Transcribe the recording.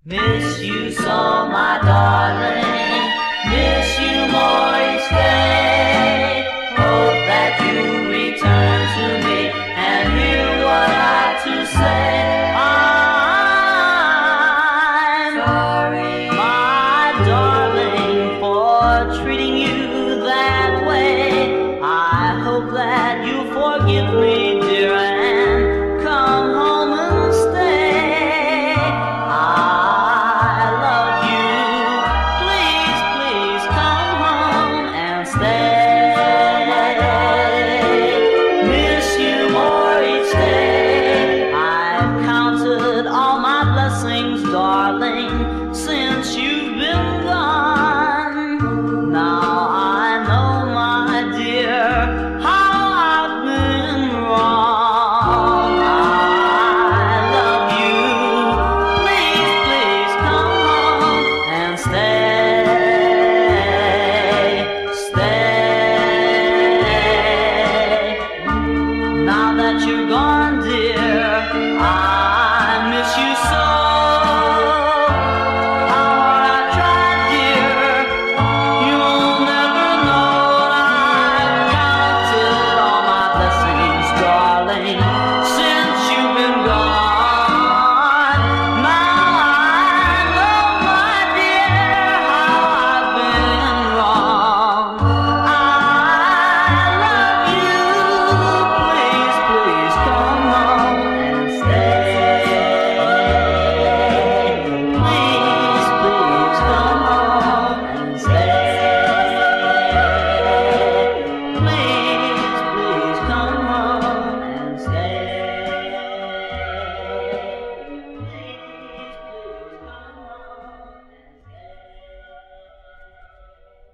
Miss you so, my darling. Miss you more each day. Hope that you return to me and hear what I've to say. I'm sorry, my darling, for treating you that way. I hope that you forgive me, dear, and come home and stay. All my blessings, darling.